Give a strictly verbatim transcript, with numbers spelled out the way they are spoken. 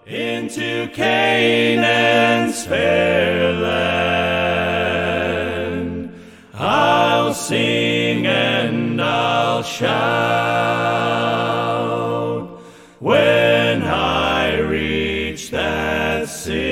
into Canaan's fair land. I'll sing and I'll shout when I reach that city.